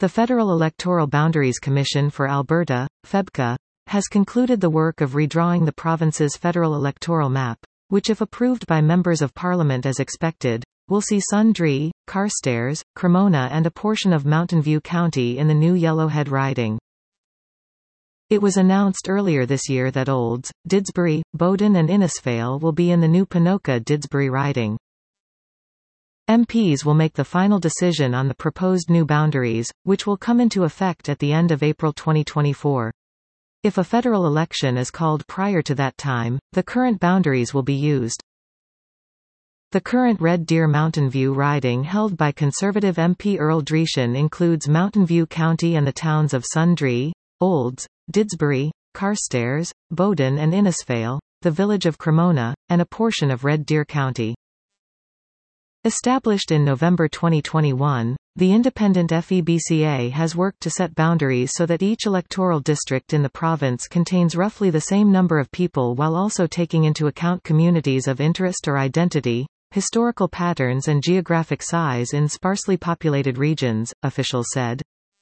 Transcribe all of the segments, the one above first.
The Federal Electoral Boundaries Commission for Alberta, FEBCA, has concluded the work of redrawing the province's federal electoral map, which if approved by members of Parliament as expected, will see Sundre, Carstairs, Cremona and a portion of Mountain View County in the new Yellowhead riding. It was announced earlier this year that Olds, Didsbury, Bowden and Innisfail will be in the new Ponoka-Didsbury riding. MPs will make the final decision on the proposed new boundaries, which will come into effect at the end of April 2024. If a federal election is called prior to that time, the current boundaries will be used. The current Red Deer Mountain View riding held by Conservative MP Earl Dreeshen includes Mountain View County and the towns of Sundre, Olds, Didsbury, Carstairs, Bowden and Innisfail, the village of Cremona, and a portion of Red Deer County. Established in November 2021, the independent FEBCA has worked to set boundaries so that each electoral district in the province contains roughly the same number of people while also taking into account communities of interest or identity, historical patterns and geographic size in sparsely populated regions, officials said.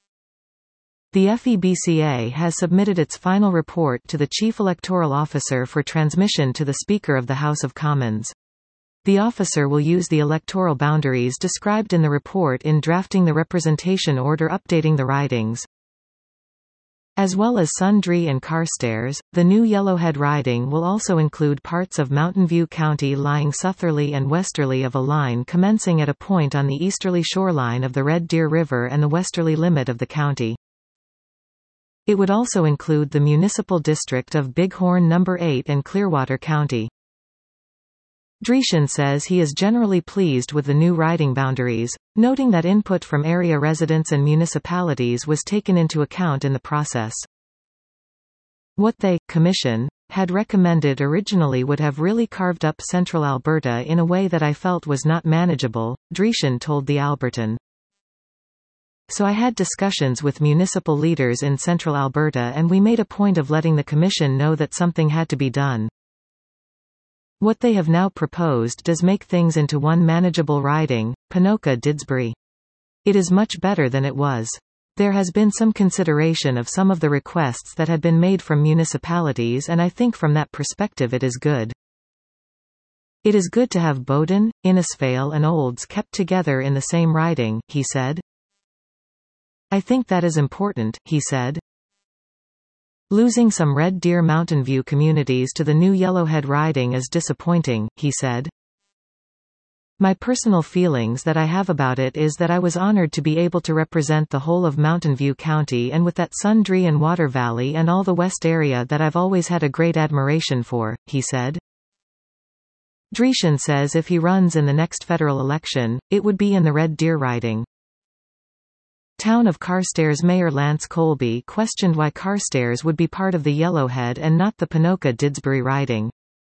The FEBCA has submitted its final report to the Chief Electoral Officer for transmission to the Speaker of the House of Commons. The officer will use the electoral boundaries described in the report in drafting the representation order updating the ridings. As well as Sundre and Carstairs, the new Yellowhead riding will also include parts of Mountain View County lying southerly and westerly of a line commencing at a point on the easterly shoreline of the Red Deer River and the westerly limit of the county. It would also include the municipal district of Bighorn No. 8 and Clearwater County. Dreeshen says he is generally pleased with the new riding boundaries, noting that input from area residents and municipalities was taken into account in the process. What they, Commission, had recommended originally would have really carved up central Alberta in a way that I felt was not manageable, Dreeshen told the Albertan. So I had discussions with municipal leaders in central Alberta and we made a point of letting the Commission know that something had to be done. What they have now proposed does make things into one manageable riding, Ponoka-Didsbury. It is much better than it was. There has been some consideration of some of the requests that had been made from municipalities and I think from that perspective it is good. It is good to have Bowden, Innisfail and Olds kept together in the same riding, he said. I think that is important, he said. Losing some Red Deer Mountain View communities to the new Yellowhead riding is disappointing, he said. My personal feelings that I have about it is that I was honored to be able to represent the whole of Mountain View County and with that Sundre and Water Valley and all the west area that I've always had a great admiration for, he said. Dreeshen says if he runs in the next federal election, it would be in the Red Deer riding. Town of Carstairs Mayor Lance Colby questioned why Carstairs would be part of the Yellowhead and not the Ponoka-Didsbury riding.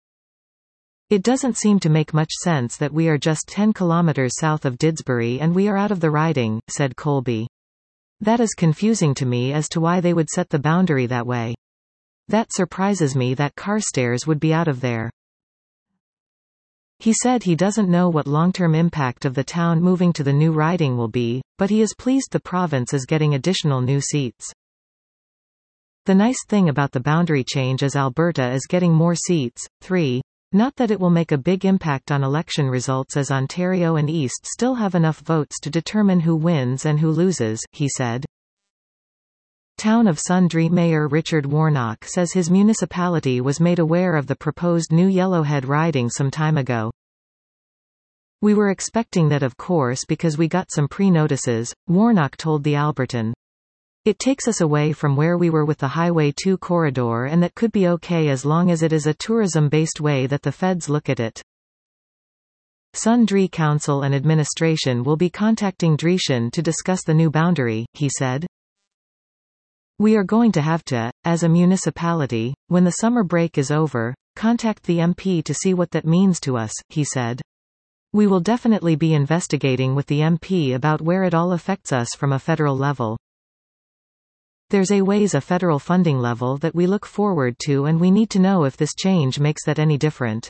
It doesn't seem to make much sense that we are just 10 kilometers south of Didsbury and we are out of the riding, said Colby. That is confusing to me as to why they would set the boundary that way. That surprises me that Carstairs would be out of there. He said he doesn't know what long-term impact of the town moving to the new riding will be, but he is pleased the province is getting additional new seats. The nice thing about the boundary change is Alberta is getting more seats, 3. Not that it will make a big impact on election results as Ontario and East still have enough votes to determine who wins and who loses, he said. Town of Sundre Mayor Richard Warnock says his municipality was made aware of the proposed new Yellowhead riding some time ago. We were expecting that of course because we got some pre-notices, Warnock told the Albertan. It takes us away from where we were with the Highway 2 corridor and that could be okay as long as it is a tourism-based way that the feds look at it. Sundre Council and Administration will be contacting Dreeshen to discuss the new boundary, he said. We are going to have to, as a municipality, when the summer break is over, contact the MP to see what that means to us, he said. We will definitely be investigating with the MP about where it all affects us from a federal level. There's a federal funding level that we look forward to and we need to know if this change makes that any different.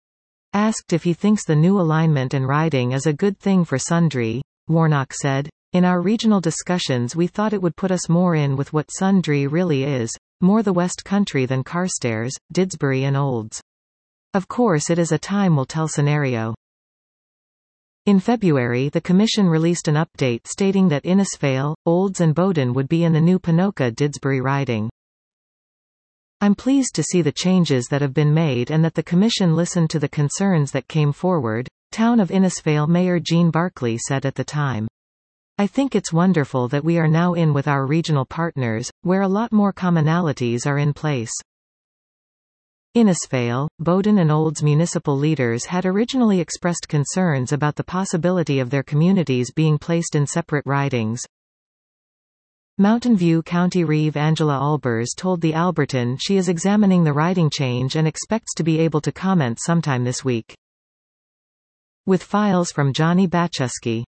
Asked if he thinks the new alignment and riding is a good thing for Sundre, Warnock said, In our regional discussions we thought it would put us more in with what Sundry really is, more the West Country than Carstairs, Didsbury and Olds. Of course it is a time will tell scenario. In February the Commission released an update stating that Innisfail, Olds and Bowdon would be in the new Ponoka-Didsbury riding. I'm pleased to see the changes that have been made and that the Commission listened to the concerns that came forward, Town of Innisfail Mayor Jean Barclay said at the time. I think it's wonderful that we are now in with our regional partners, where a lot more commonalities are in place. Innisfail, Bowdon and Olds municipal leaders had originally expressed concerns about the possibility of their communities being placed in separate ridings. Mountain View County Reeve Angela Albers told the Alberton she is examining the riding change and expects to be able to comment sometime this week. With files from Johnny Baczewski.